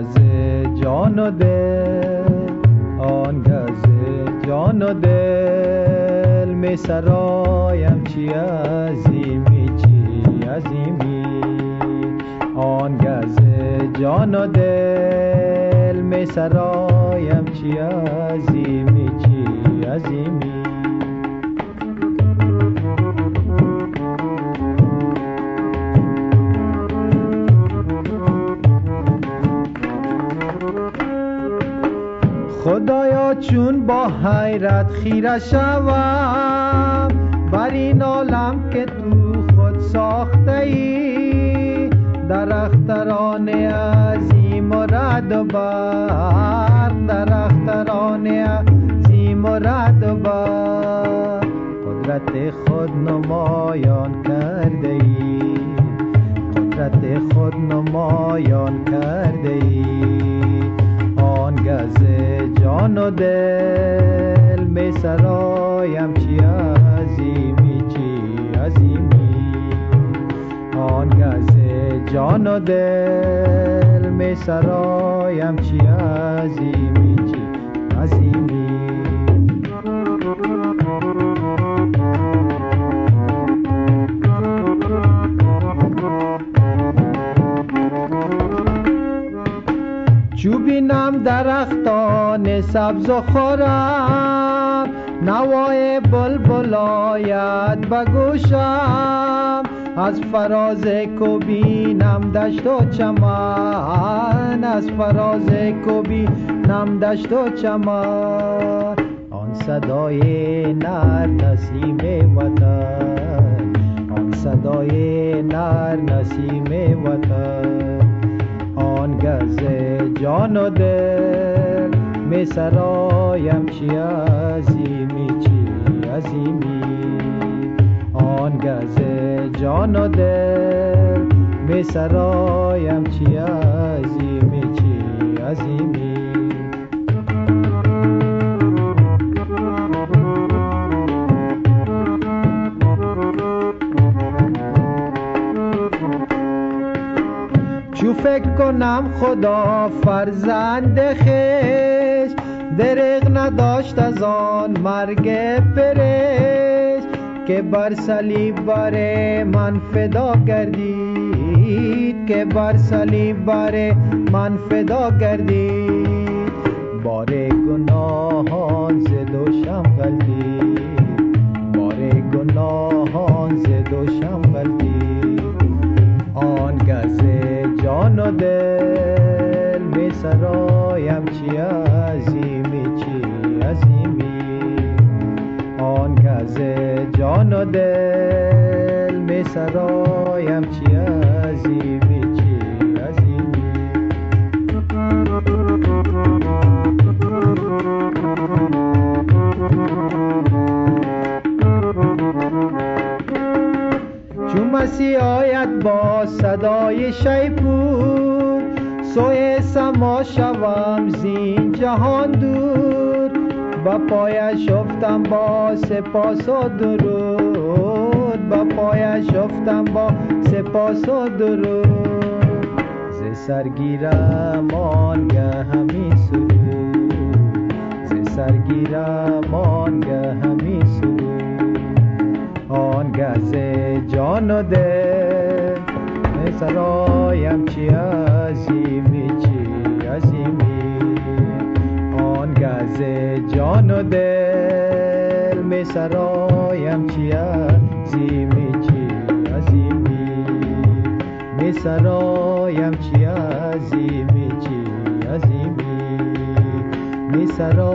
گز جان و دل، آن گز جان و دل می سرایم چی عظیمی چی عظیمی. آن گز جان و دل می سرایم چی عظیمی چی عظیمی. خدایا چون با حیرت خیره شوم بر این عالم که تو خود ساخته ای، در اختران عظیم و رعد و برق، در اختران عظیم و رعد و برق قدرت خود نمایان کرده ای، قدرت خود نمایان کرده ای. آن گز جان و دل می سرایم چی عظیمی چی عظیمی. آن گز جان و دل می سرایم چی عظیمی چی عظیمی. چو بینم درختان سبز و خورم، نوای بلبل آید به گوشم، از فراز کو بینم دشت و چمن، از فراز کو بینم دشت و چمن. آن صدای نر نسیم وطن، آن صدای نر نسیم وطن. آن گز جان و دل می سرایم چی عظیمی چی عظیمی. آن گز جان و دل می سرایم چی عظیمی چی عظیمی. چو فکر کنم خدا فرزند خویش، دریغ نداشت از آن مرگ فرشت، که بر صلیب بر من فدا گردید، که بر صلیب بر من فدا گردید. بار گناهان ز دوشم غلطید، بار گناهان ز دوشم غلطید. آن گز جان و دل می سرایم چی عظیمی چی عظیمی. آن گز جان و دل می سرایم چی عظیمی چی عظیمی. چون مسیح آید با صدای شیپور، سوی سما شوم زین جهان دور. با پایش افتم با سپاس و درود، با پایش افتم با سپاس و درود. ز سرگیرم آنگه همی سرود، ز سرگیرم آنگه همی سرود. آن گز جان و دل می سرایم چی عظیمی چی عظیمی. آن گز جان و دل می سرایم چی عظیمی چی عظیمی. می سرایم چی عظیمی چی عظیمی. می سرایم